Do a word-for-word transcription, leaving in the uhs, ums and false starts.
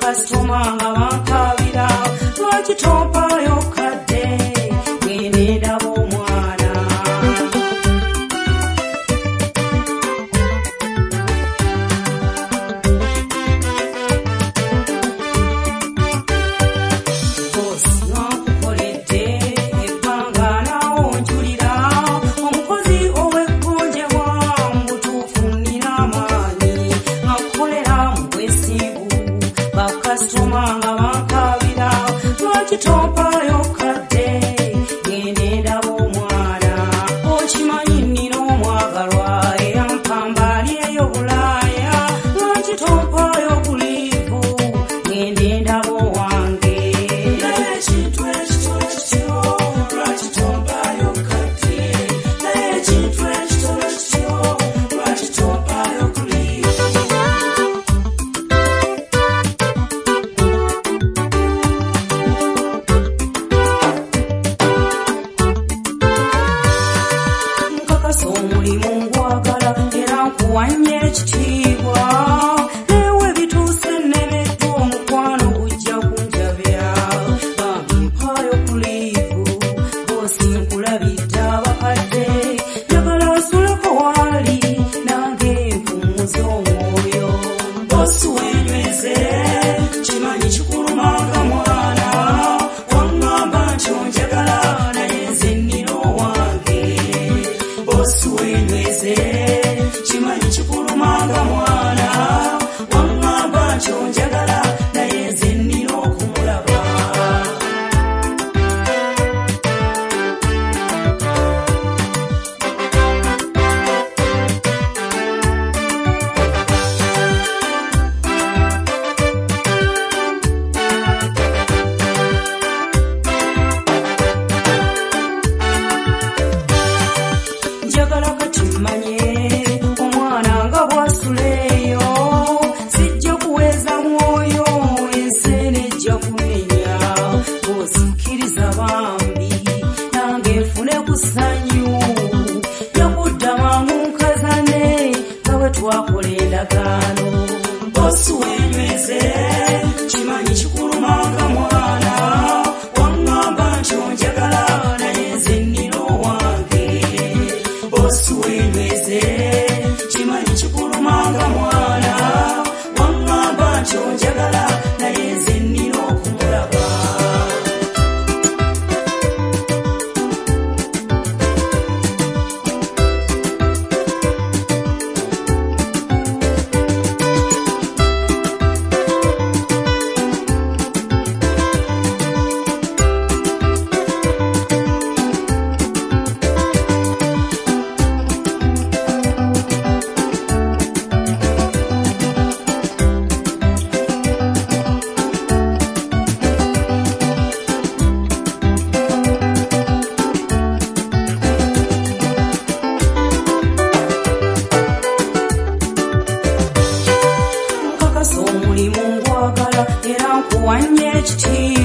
bakasitoma nga bankabira lwaki tompaayo kadde ngende ndaba omwana bosi nkukoledde ebbanga nawo njulira omukozi ow'ekkonjebwa mubutuufu nnina amaanyi nkakukolera mu bwesimbu bakasitoma nga bankabira lwaki tompaayo kadde ngende ndaba omwana okimanyi nnina omwagalwa era mpambali eyo bulaaya lwaki tompaayo buliivu ngende ndaba owange ekintu ekitono kityo lwaki tompaayo kadde ekintu ekitono kityo lwaki tompaayo buliivu nkakasa omulimu ngwagala era nkuwanye ekitiibwa newe bituuse nnemeddwa omukwano gujja kunjabya bambi mpaayo kuliivu boosi nkulabidde abakadde njagala nsuleko waali nange nfumuze omwoyo boosi wenyweze kimanyi kikulumanga mwana waŋŋamba nti onjagala naye nze nnina owange boosi wenyweze kimanyi kikulumanga mwana waŋŋamba nti onjagala naye nze nnina okumulaba njagala kati mmanye omwana nga bwasuleeyo sijja kuweza mwoyo ensi nejja kumenya boosi kkiriza bambi nange nfune ku ssanyu yakuddamu nkazane nga bwe twakola endagaano boosi wenyweze kimanyi kikulumanga mwana waŋŋamba nti onjagala naye nze nnina owange boosi wenyweze kimanyi kikulumanga mwana waŋŋamba nti onjagala naye nze nnina okumulaba nkakasa omulimu ngwagala era nkuwanye ekitiibwa